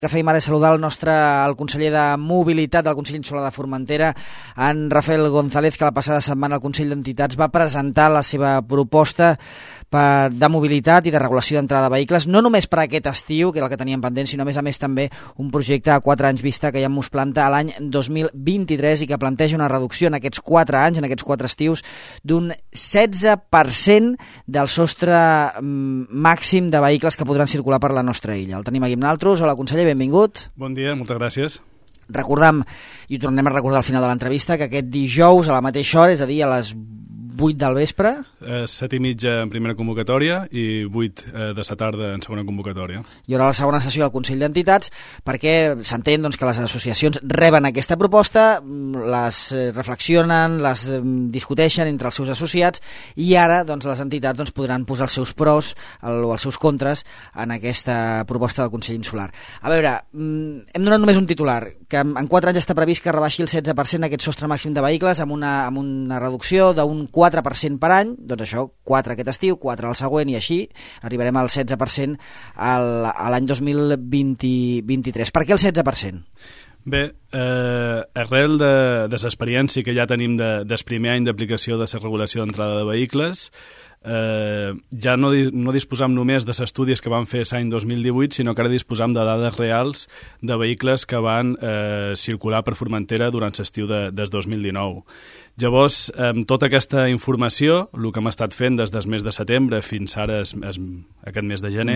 Que fèiem ara és saludar el conseller de Mobilitat del Consell Insular de Formentera, en Rafael González, que la passada setmana el Consell d'Entitats va presentar la seva proposta de mobilitat i de regulació d'entrada de vehicles, no només per aquest estiu, que era el que teníem pendent, sinó a més també un projecte a 4 anys vista que ja ens planta a l'any 2023 i que planteja una reducció en aquests 4 anys, en aquests 4 estius, d'un 16% del sostre màxim de vehicles que podran circular per la nostra illa. El tenim aquí amb nosaltres. Hola, conseller, benvingut. Bon dia, moltes gràcies. Recordam, i ho tornem a recordar al final de l'entrevista, que aquest dijous a la mateixa hora, és a dir, a les 8 del vespre... 7:30 en primera convocatòria i 8 de la tarda en segona convocatòria. Hi haurà la segona sessió del Consell d'Entitats perquè s'entén que les associacions reben aquesta proposta, les reflexionen, les discuteixen entre els seus associats i ara les entitats podran posar els seus pros o els seus contres en aquesta proposta del Consell Insular. A veure, hem donat només un titular, que en 4 anys està previst que rebaixi el 16% aquest sostre màxim de vehicles amb una reducció d'un 4% per any, doncs això, 4 aquest estiu, 4 al següent i així arribarem al 16% a l'any 2023. Per què el 16%? Bé, arrel de l'experiència que ja tenim del primer any d'aplicació de la regulació d'entrada de vehicles, ja no disposam només de les estudis que van fer l'any 2018, sinó que ara disposam de dades reals de vehicles que van circular per Formentera durant l'estiu del 2019. Llavors, amb tota aquesta informació, el que hem estat fent des del mes de setembre fins ara aquest mes de gener,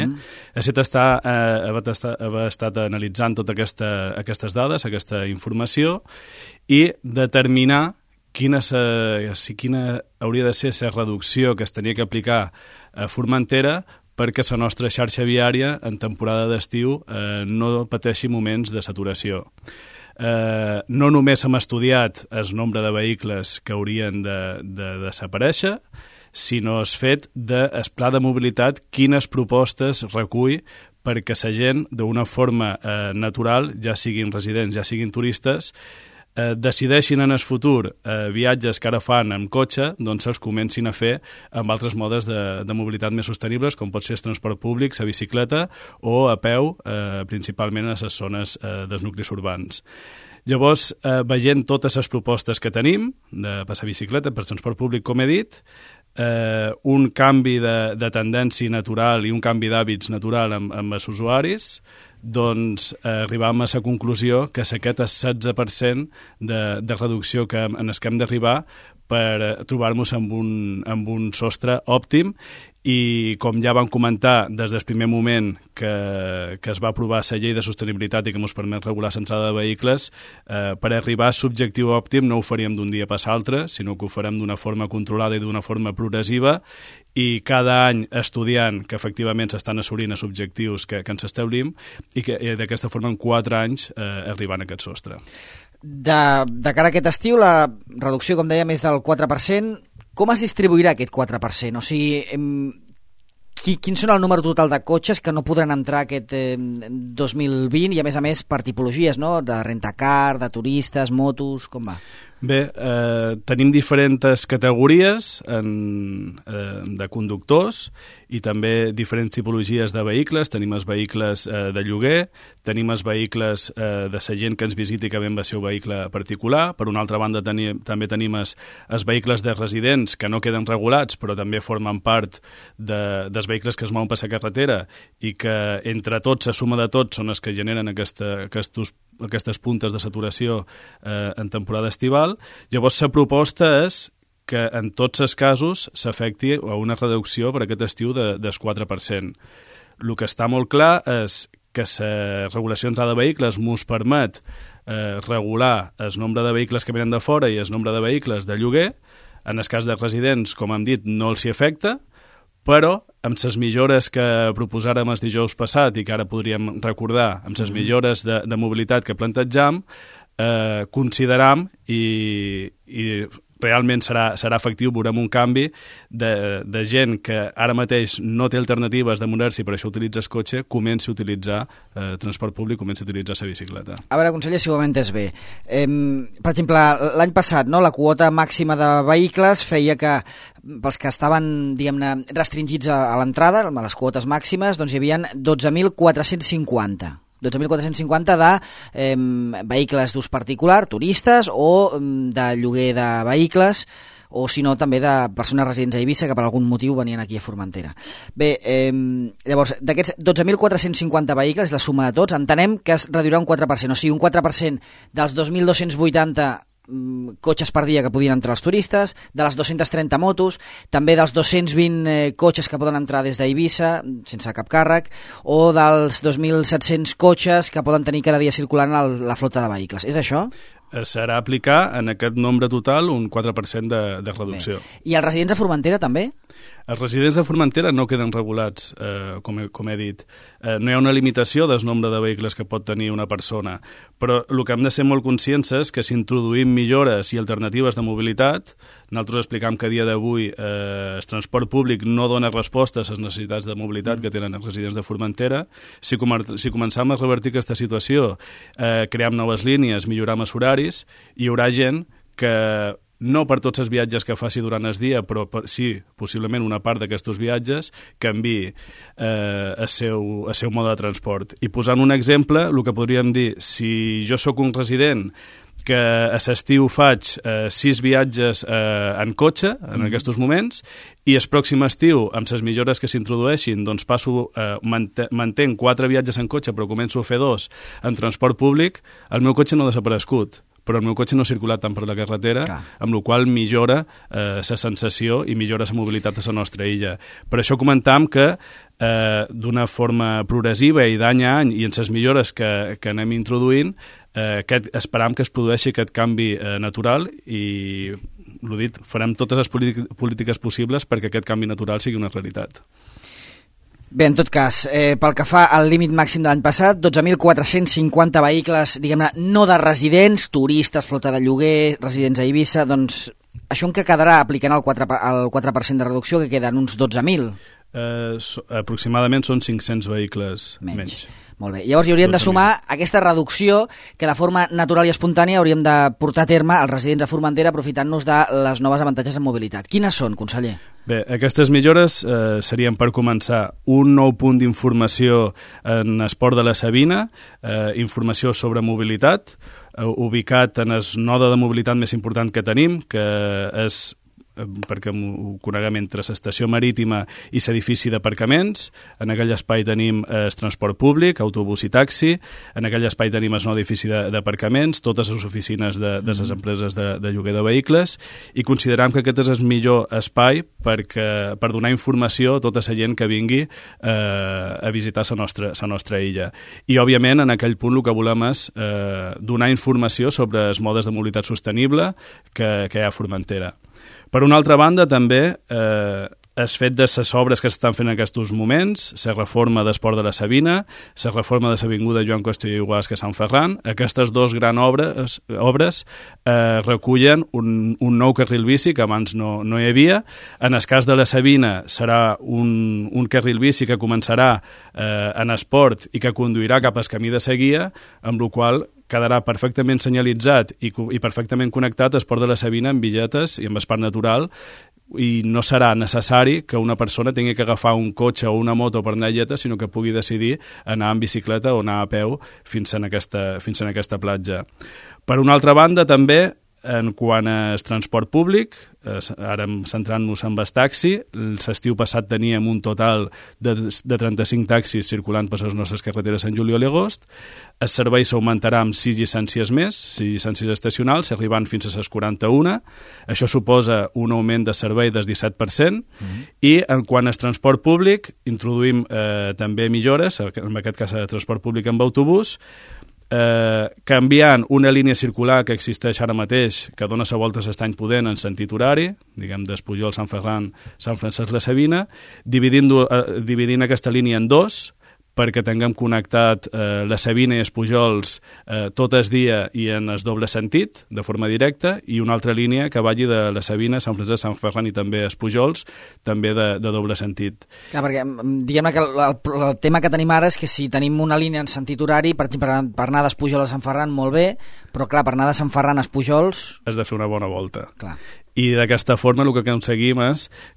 haver estat analitzant totes aquestes dades, aquesta informació, i determinar quina hauria de ser la reducció que es tenia que aplicar a Formentera perquè la nostra xarxa viària en temporada d'estiu no pateixi moments de saturació. No només hem estudiat el nombre de vehicles que haurien de desaparèixer, sinó el fet del pla de mobilitat, quines propostes recull perquè la gent, d'una forma natural, ja siguin residents, ja siguin turistes, decideixin en el futur viatges que ara fan amb cotxe, doncs els comencin a fer amb altres modes de mobilitat més sostenibles, com pot ser el transport públic, la bicicleta o a peu, principalment a les zones dels nuclis urbans. Llavors, veient totes les propostes que tenim, de passar bicicleta, per transport públic, com he dit, un canvi de tendència natural i un canvi d'hàbits natural amb els usuaris, doncs arribam a la conclusió que aquest és 16% de reducció en què hem d'arribar per trobar-nos amb un sostre òptim i, com ja vam comentar des del primer moment que es va aprovar la llei de sostenibilitat i que ens permet regular l'entrada de vehicles, per arribar a l'objectiu òptim no ho faríem d'un dia pas l'altre, sinó que ho farem d'una forma controlada i d'una forma progressiva i cada any estudiant que efectivament s'estan assolint els objectius que ens establim i que d'aquesta forma en 4 anys arribant a aquest sostre. De cara a aquest estiu, la reducció, com dèiem, és del 4%. Com es distribuirà aquest 4%? O sigui, quin són el número total de cotxes que no podran entrar aquest 2020 i, a més, per tipologies, no? De rentacar, de turistes, motos, com va? Bé, tenim diferents categories de conductors i també diferents tipologies de vehicles. Tenim els vehicles de lloguer, tenim els vehicles de la gent que ens visita i que ve amb el seu vehicle particular. Per una altra banda, també tenim els vehicles de residents que no queden regulats, però també formen part dels vehicles que es mouen per la carretera i que, entre tots, la suma de tots, són els que generen aquestes puntes de saturació en temporada estival. Llavors, la proposta és que en tots els casos s'afecti a una reducció per aquest estiu del 4%. El que està molt clar és que la regulació d'entrada de vehicles ens permet regular el nombre de vehicles que venen de fora i el nombre de vehicles de lloguer. En el cas de residents, com hem dit, no els hi afecta, però amb les millores que proposàrem el dijous passat i que ara podríem recordar, amb les millores de mobilitat que plantejam, consideram i realment serà efectiu, veurem un canvi de gent que ara mateix no té alternatives de moure-s'hi, per això utilitza el cotxe, comenci a utilitzar transport públic, comenci a utilitzar la bicicleta. A veure, conseller, si ho hem entès bé. Per exemple, l'any passat, la quota màxima de vehicles feia que pels que estaven, diguem-ne, restringits a l'entrada, a les quotes màximes, doncs hi havia 12.450. 12.450 de vehicles d'ús particular, turistes, o de lloguer de vehicles, o si no també de persones residents a Eivissa que per algun motiu venien aquí a Formentera. Bé, llavors, d'aquests 12.450 vehicles, la suma de tots, entenem que es reduirà un 4%, o sigui, un 4% dels 2.280 cotxes per dia que podien entrar els turistes, de les 230 motos, també dels 220 cotxes que poden entrar des d'Eivissa sense cap càrrec, o dels 2.700 cotxes que poden tenir cada dia circulant la flota de vehicles. És això? Serà aplicar en aquest nombre total un 4% de reducció. Bé. I els residents de Formentera també? Els residents de Formentera no queden regulats, com he dit. No hi ha una limitació del nombre de vehicles que pot tenir una persona, però el que hem de ser molt conscients és que si introduïm millores i alternatives de mobilitat, nosaltres explicam que a dia d'avui el transport públic no dona resposta a les necessitats de mobilitat que tenen els residents de Formentera. Si començam a revertir aquesta situació, cream noves línies, milloram els horaris, hi haurà gent que no per tots els viatges que faci durant el dia, però sí, possiblement una part d'aquests viatges canviï el seu mode de transport. I posant un exemple, el que podríem dir, si jo sóc un resident que a l'estiu faig 6 viatges en cotxe, en aquests moments, i el pròxim estiu, amb les millores que s'introdueixin, doncs mantenc 4 viatges en cotxe, però començo a fer 2 en transport públic, el meu cotxe no ha desaparegut, però el meu cotxe no ha circulat tant per la carretera, amb la qual millora la sensació i millora la mobilitat a la nostra illa. Per això comentam que d'una forma progressiva i d'any a any i en les millores que anem introduint, esperam que es produeixi aquest canvi natural i, l'ho dit, farem totes les polítiques possibles perquè aquest canvi natural sigui una realitat. Bé, en tot cas, pel que fa al límit màxim de l'any passat, 12.450 vehicles, diguem-ne, no de residents, turistes, flota de lloguer, residents a Eivissa, doncs això en què quedarà aplicant el 4% de reducció, que queden uns 12.000? Aproximadament són 500 vehicles menys. Molt bé. Llavors hi hauríem de sumar aquesta reducció que de forma natural i espontània hauríem de portar a terme els residents a Formentera aprofitant-nos de les noves avantatges en mobilitat. Quines són, conseller? Bé, aquestes millores serien, per començar, un nou punt d'informació en Esport de la Sabina, informació sobre mobilitat, ubicat en el node de mobilitat més important que tenim, que és, perquè ho coneguem, entre l'estació marítima i l'edifici d'aparcaments. En aquell espai tenim el transport públic, autobús i taxi, en aquell espai tenim el nou edifici d'aparcaments, totes les oficines de les empreses de lloguer de vehicles, i consideram que aquest és el millor espai per donar informació a tota la gent que vingui a visitar la nostra illa. I, òbviament, en aquell punt el que volem és donar informació sobre els modes de mobilitat sostenible que hi ha a Formentera. Per una altra banda, també, el fet de les obres que s'estan fent en aquests moments, la reforma d'Esport de la Sabina, la reforma de l'avinguda Joan Costa i Guasca a Sant Ferran, aquestes dues grans obres recullen un nou carril bici que abans no hi havia. En el cas de la Sabina serà un carril bici que començarà en esport i que conduirà cap al camí de Seguia, amb la qual quedarà perfectament senyalitzat i perfectament connectat Esport de la Sabina amb billetes i amb el parc natural, i no serà necessari que una persona tingui que agafar un cotxe o una moto per anar a Lleta, sinó que pugui decidir anar en bicicleta o anar a peu fins en aquesta platja. Per una altra banda, també, en quant al transport públic, ara centrant-nos en el taxi, l'estiu passat teníem un total de 35 taxis circulant per les nostres carreteres en juliol i agost. El servei s'augmentarà amb 6 llicències més, 6 llicències estacionals, arribant fins a les 41. Això suposa un augment de servei del 17%. I en quant al transport públic, introduïm també millores, en aquest cas de transport públic amb autobús, canviant una línia circular que existeix ara mateix, que dona la volta a l'Estany Pudent en sentit horari, diguem d'Espujol, Sant Ferran, Sant Francesc la Sabina, dividint aquesta línia en dos, perquè tinguem connectat la Sabina i els Pujols tot el dia i en el doble sentit, de forma directa, i una altra línia que vagi de la Sabina, Sant Francesc, Sant Ferran i també els Pujols, també de doble sentit. Clar, perquè diguem que el tema que tenim ara és que si tenim una línia en sentit horari, per exemple, per anar d'Espujol a Sant Ferran, molt bé, però clar, per anar de Sant Ferran a Pujols... Has de fer una bona volta. Clar. I d'aquesta forma el que aconseguim és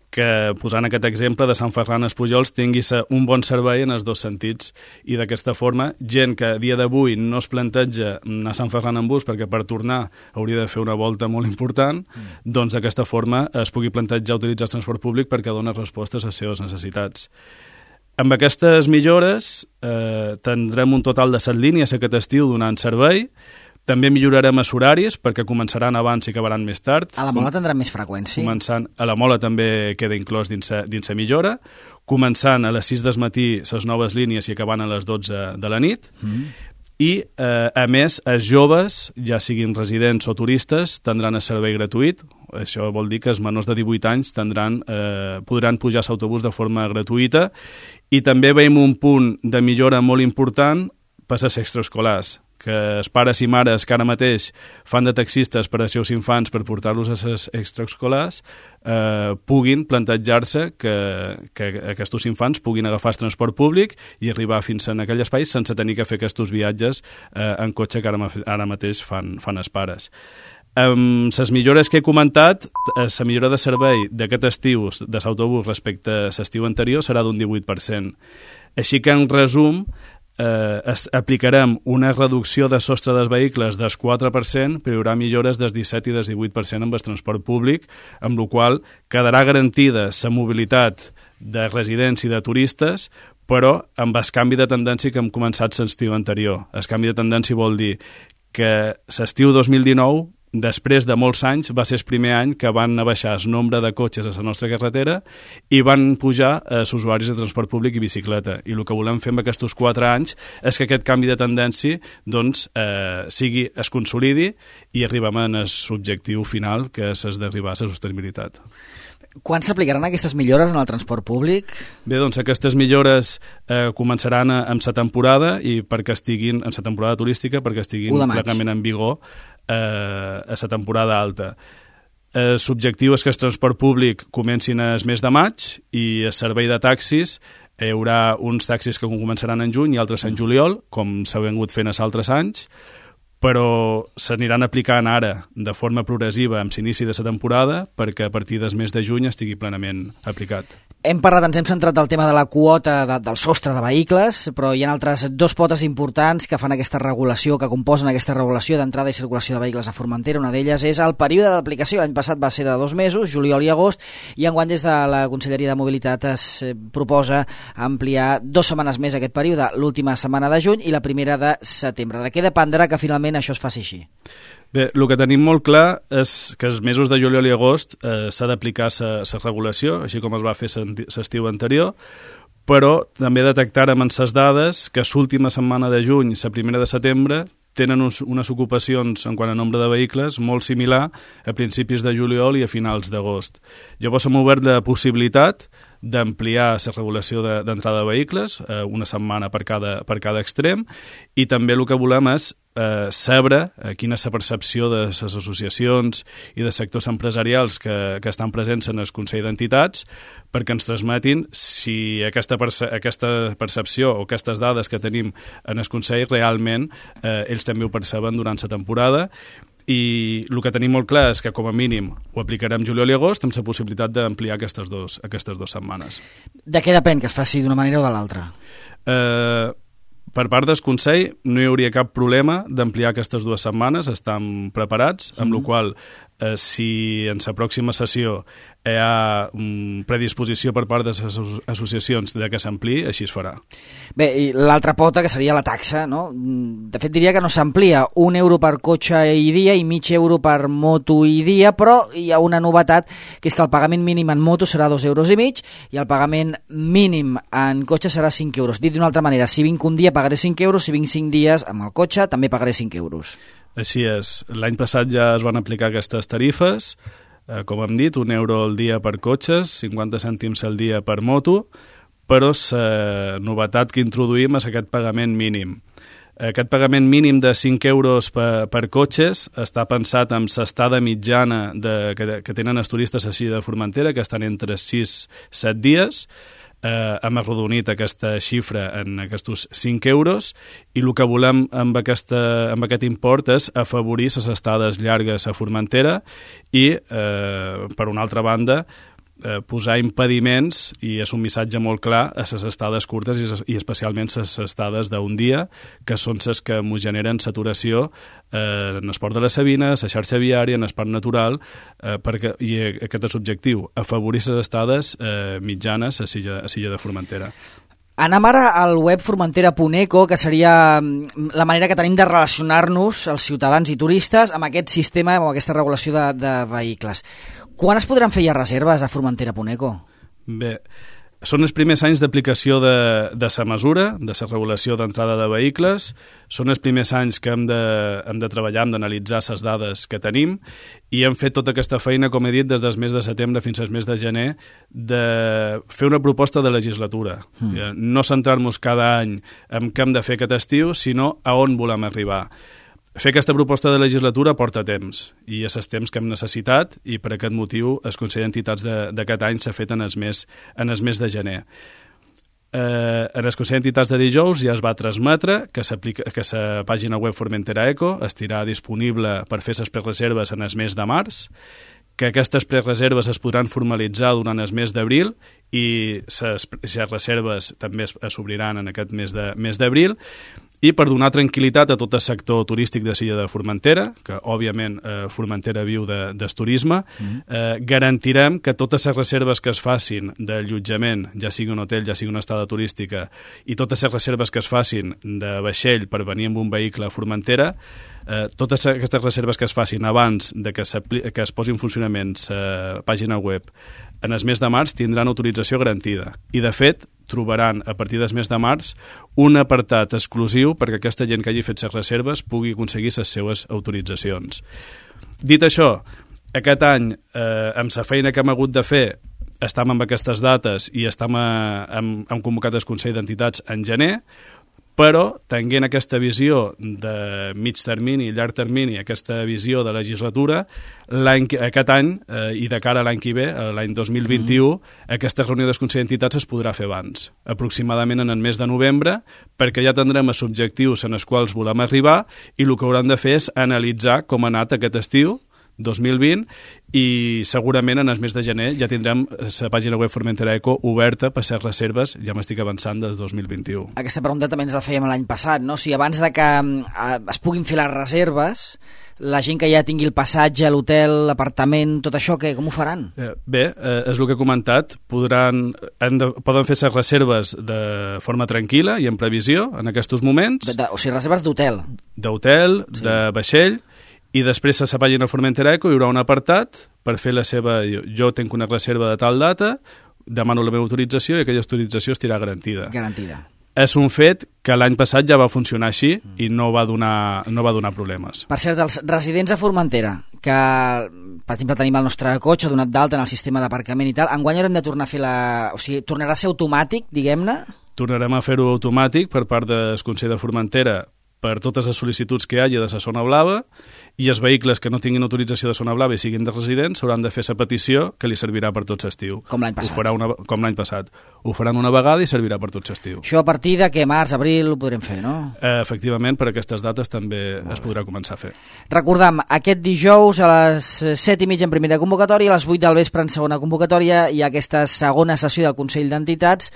que, posant aquest exemple de Sant Ferran Espujols, tingui un bon servei en els dos sentits. I d'aquesta forma, gent que a dia d'avui no es planteja anar a Sant Ferran en bus perquè per tornar hauria de fer una volta molt important, doncs d'aquesta forma es pugui plantejar utilitzar el transport públic perquè dona respostes a les seves necessitats. Amb aquestes millores tindrem un total de 7 línies aquest estiu donant servei. També millorarem els horaris perquè començaran abans i acabaran més tard. A la Mola tindran més freqüència? A la Mola també queda inclòs dins la millora. Començant a les 6 del matí les noves línies i acabant a les 12 de la nit. I, a més, els joves, ja siguin residents o turistes, tindran el servei gratuït. Això vol dir que els menors de 18 anys podran pujar a l'autobús de forma gratuïta. I també veiem un punt de millora molt important per als extraescolars, que els pares i mares que ara mateix fan de taxistes per als seus infants per portar-los a les extraescolars puguin plantejar-se que aquests infants puguin agafar el transport públic i arribar fins en aquell espai sense tenir que fer aquests viatges en cotxe que ara mateix fan els pares. Amb les millores que he comentat, la millora de servei d'aquest estiu de l'autobús respecte a l'estiu anterior serà d'un 18%. Així que, en resum, aplicarem una reducció de sostre dels vehicles del 4%, però hi haurà millores del 17 i del 18% amb el transport públic, amb la qual quedarà garantida la mobilitat de residents i de turistes, però amb el canvi de tendència que hem començat l'estiu anterior. El canvi de tendència vol dir que l'estiu 2019, després de molts anys, va ser el primer any que van baixar el nombre de cotxes a la nostra carretera i van pujar els usuaris de transport públic i bicicleta. I el que volem fer amb aquests 4 anys és que aquest canvi de tendència es consolidi i arribem a l'objectiu final, que és d'arribar a la sostenibilitat. Quan s'aplicaran aquestes millores en el transport públic? Bé, doncs aquestes millores començaran en la temporada i perquè estiguin en la temporada turística, perquè estiguin plenament en vigor a la temporada alta. L'objectiu és que el transport públic comencin el mes de maig i el servei de taxis hi haurà uns taxis que començaran en juny i altres en juliol, com s'ha vingut fent els altres anys, però s'aniran aplicant ara de forma progressiva amb l'inici de la temporada perquè a partir del mes de juny estigui plenament aplicat. Ens hem centrat del tema de la quota del sostre de vehicles, però hi ha altres 2 potes importants que fan aquesta regulació, que composen aquesta regulació d'entrada i circulació de vehicles a Formentera. Una d'elles és el període d'aplicació. L'any passat va ser de 2 mesos, juliol i agost, i enguany des de la Conselleria de Mobilitat es proposa ampliar 2 setmanes més aquest període, l'última setmana de juny i la primera de setembre. De què dependrà que finalment això es faci així? Bé, el que tenim molt clar és que els mesos de juliol i agost s'ha d'aplicar la regulació, així com es va fer l'estiu anterior, però també detectàrem en les dades que l'última setmana de juny i la primera de setembre tenen unes ocupacions en quant a nombre de vehicles molt similar a principis de juliol i a finals d'agost. Llavors hem obert la possibilitat d'ampliar la regulació d'entrada de vehicles, una setmana per cada extrem, i també el que volem és saber quina és la percepció de les associacions i de sectors empresarials que estan presents en el Consell d'Entitats perquè ens transmetin si aquesta percepció o aquestes dades que tenim en el Consell realment ells també ho perceben durant la temporada. I el que tenim molt clar és que com a mínim ho aplicarem juliol i agost amb la possibilitat d'ampliar aquestes dues setmanes. De què depèn que es faci d'una manera o de l'altra? Per part del Consell no hi hauria cap problema d'ampliar aquestes 2 setmanes, estan preparats, amb la qual si en la pròxima sessió hi ha predisposició per part de les associacions de que s'ampliï, així es farà. Bé, i l'altra pota, que seria la taxa, no? De fet, diria que no s'amplia, €1 per cotxe i dia i €0,5 per moto i dia, però hi ha una novetat, que és que el pagament mínim en moto serà €2,5 i el pagament mínim en cotxe serà €5. Dit d'una altra manera, si vinc un dia pagaré €5, si vinc 5 dies amb el cotxe també pagaré €5. Així és. L'any passat ja es van aplicar aquestes tarifes, com hem dit, €1 al dia per cotxes, 50 cèntims al dia per moto, però la novetat que introduïm és aquest pagament mínim. Aquest pagament mínim de €5 per cotxes està pensat amb l'estada mitjana que tenen els turistes així de Formentera, que estan entre 6 i 7 dies. Hem arrodonit aquesta xifra en aquests €5 i el que volem amb aquest import és afavorir les estades llargues a Formentera i, per una altra banda, posar impediments, i és un missatge molt clar, a les estades curtes i especialment les estades d'un dia, que són les que ens generen saturació en el port de la Sabina, la xarxa viària, en el parc natural, i aquest és l'objectiu, afavorir les estades mitjanes a l'illa de Formentera. Anem ara al web formentera.eco, que seria la manera que tenim de relacionar-nos, els ciutadans i turistes, amb aquest sistema, amb aquesta regulació de vehicles. Quan es podran fer ja reserves a formentera.eco? Bé, són els primers anys d'aplicació de la mesura, de la regulació d'entrada de vehicles, són els primers anys que hem de treballar, hem d'analitzar les dades que tenim, i hem fet tota aquesta feina, com he dit, des del mes de setembre fins al mes de gener, de fer una proposta de legislatura. No centrar-nos cada any en què hem de fer aquest estiu, sinó a on volem arribar. Fer aquesta proposta de legislatura porta temps, i és el temps que hem necessitat, i per aquest motiu el Consell d'Entitats d'aquest any s'ha fet en el mes de gener. En el Consell d'Entitats de dijous ja es va transmetre que la pàgina web Formentera Eco estirà disponible per fer les prereserves en el mes de març, que aquestes prereserves es podran formalitzar durant el mes d'abril i les reserves també s'obriran en aquest mes d'abril. I per donar tranquil·litat a tot el sector turístic de l'illa de Formentera, que òbviament Formentera viu del turisme, garantirem que totes les reserves que es facin d'allotjament, ja sigui un hotel, ja sigui una estada turística, i totes les reserves que es facin de vaixell per venir amb un vehicle a Formentera, totes aquestes reserves que es facin abans de que es posi en funcionament la pàgina web en el mes de març tindran autorització garantida. I, de fet, trobaran a partir del mes de març un apartat exclusiu perquè aquesta gent que hagi fet les reserves pugui aconseguir les seues autoritzacions. Dit això, aquest any, amb la feina que hem hagut de fer, estem amb aquestes dates i hem convocat el Consell d'Entitats en gener, però tenint aquesta visió de mig termini i llarg termini, aquesta visió de legislatura, aquest any i de cara a l'any que ve, l'any 2021, aquesta reunió del Consell d'Entitats es podrà fer abans, aproximadament en el mes de novembre, perquè ja tindrem els objectius en els quals volem arribar i el que hauran de fer és analitzar com ha anat aquest estiu, 2020, i segurament en el mes de gener ja tindrem la pàgina web Formentera Eco oberta per ser reserves, ja m'estic avançant des 2021. Aquesta pregunta també ens la fèiem l'any passat, no? Si abans de que es puguin fer les reserves, la gent que ja tingui el passatge, l'hotel, l'apartament, tot això, com ho faran? Bé, és el que he comentat, poden fer les reserves de forma tranquil·la i en previsió en aquests moments. O sigui, reserves d'hotel. D'hotel, sí. De vaixell, i després a la pàgina Formentera Eco hi haurà un apartat per fer la seva... Jo tinc una reserva de tal data, demano la meva autorització i aquella autorització estarà garantida. Garantida. És un fet que l'any passat ja va funcionar així i no va donar problemes. Per cert, els residents a Formentera, que per exemple tenim el nostre cotxe donat d'alta en el sistema d'aparcament i tal, enguany haurem de tornar a fer o sigui, tornarà a ser automàtic, diguem-ne? Tornarem a fer-ho automàtic per part del Consell de Formentera per totes les sol·licituds que hi hagi de la zona blava, i els vehicles que no tinguin autorització de zona blava i siguin de residents hauran de fer la petició que li servirà per tot l'estiu. Com l'any passat. Com l'any passat. Ho faran una vegada i servirà per tot l'estiu. Això a partir de que març, abril ho podrem fer, no? Efectivament, per aquestes dates també es podrà començar a fer. Recordam, aquest dijous a les 7:30 en primera convocatòria, a les 8 del vespre en segona convocatòria, hi ha aquesta segona sessió del Consell d'Entitats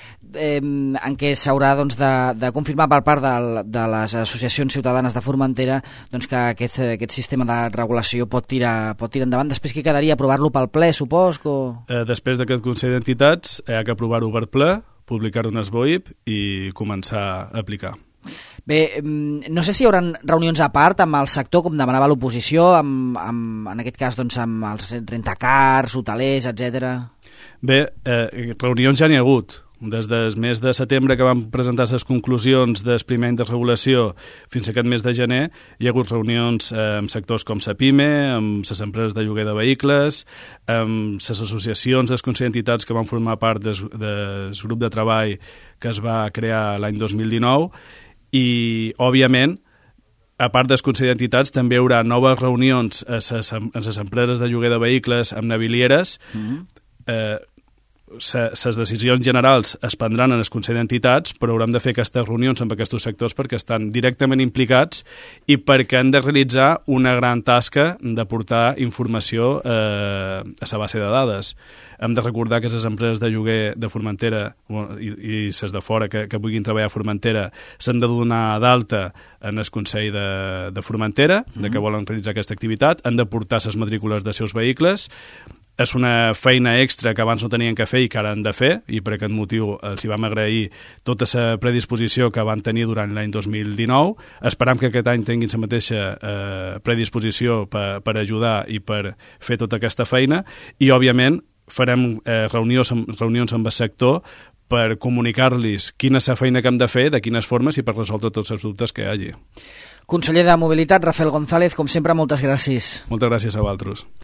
en què s'haurà de confirmar per part de les associacions ciutadanes de Formentera que aquest sistema de regulació pot tirar endavant. Després què quedaria? Aprovar-lo pel ple, supos? Després d'aquest Consell d'Entitats hi ha que aprovar-ho per ple, publicar-ho en el BOIP i començar a aplicar. Bé, no sé si hi haurà reunions a part amb el sector, com demanava l'oposició, en aquest cas amb els rentacars, hotelers, etc. Bé, reunions ja n'hi ha hagut. Des del mes de setembre que vam presentar les conclusions del primer any de regulació fins a aquest mes de gener, hi ha hagut reunions amb sectors com la PIME, amb les empreses de lloguer de vehicles, amb les associacions dels Consell d'Entitats que van formar part del grup de treball que es va crear l'any 2019 i, òbviament, a part dels Consell d'Entitats, també hi haurà noves reunions amb les empreses de lloguer de vehicles, amb navilieres, les decisions generals es prendran en el Consell d'Entitats, però haurem de fer aquestes reunions amb aquests sectors perquè estan directament implicats i perquè han de realitzar una gran tasca de portar informació a la base de dades. Hem de recordar que les empreses de lloguer de Formentera i les de fora que vulguin treballar a Formentera s'han de donar d'alta en el Consell de Formentera, de que volen realitzar aquesta activitat, han de portar les matrícules dels seus vehicles. És una feina extra que abans no tenien que fer i que ara han de fer, i per aquest motiu els hi vam agrair tota la predisposició que van tenir durant l'any 2019. Esperam que aquest any tinguin la mateixa predisposició per ajudar i per fer tota aquesta feina, i òbviament farem reunions amb el sector per comunicar-los quina és la feina que hem de fer, de quines formes i per resoldre tots els dubtes que hi hagi. Conseller de Mobilitat, Rafael González, com sempre, moltes gràcies. Moltes gràcies a vosaltres.